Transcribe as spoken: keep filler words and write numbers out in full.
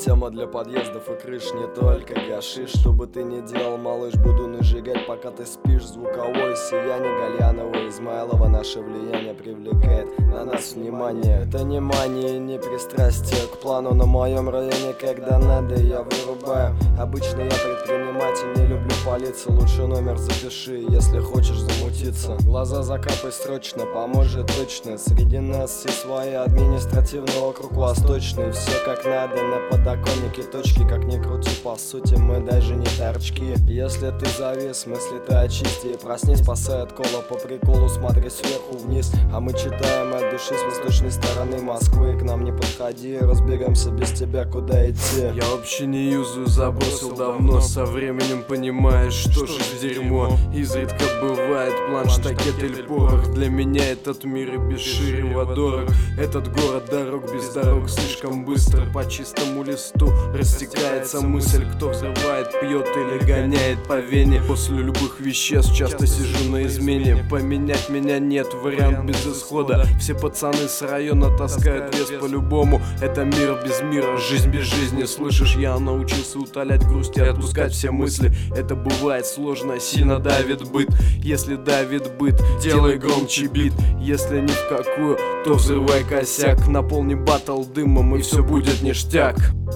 Тема для подъездов и крыш, не только гашиш. Что бы ты ни делал, малыш, буду нажигать, пока ты спишь. Звуковое сияние Гальянова, Измайлова. Наше влияние привлекает на нас внимание. Это не мания, не пристрастие к плану. На моем районе, когда надо, я вырубаю. Обычно я предприниматель, не люблю палиться. Лучше номер запиши, если хочешь замутиться. Глаза закапай срочно, поможет точно. Среди нас все свои, административный округ восточный. Все как надо, на подоконнике точки. Как ни крути, по сути мы даже не торчки. Если ты завис, мысли ты очисти и проснись, спасай от кола по приколу. Смотри сверху вниз, а мы читаем от души с восточной стороны Москвы. К нам не подходи, разберемся без тебя, куда идти. Я вообще не юзаю, забросил давно. Со временем понимаешь, что ж дерьмо. Изредка бывает план, штакет или порох. Для меня этот мир и без ширева дорог. Этот город дорог без дорог слишком быстро. По чистому листу растекается мысль. Кто взрывает, пьет или гоняет по вене. После любых веществ часто сижу на измене. Поменять меня нет, вариант без исхода. Все пацаны с района таскают вес по-любому. Это мир без мира, жизнь без жизни. Слышишь, я научился утолять грусть и отпускать все мысли. Это бывает сложно, сильно давит быт. Если давит быт, делай громче бит. Если ни в какую, то взрывай косяк. Наполни баттл дымом, и все будет ништяк.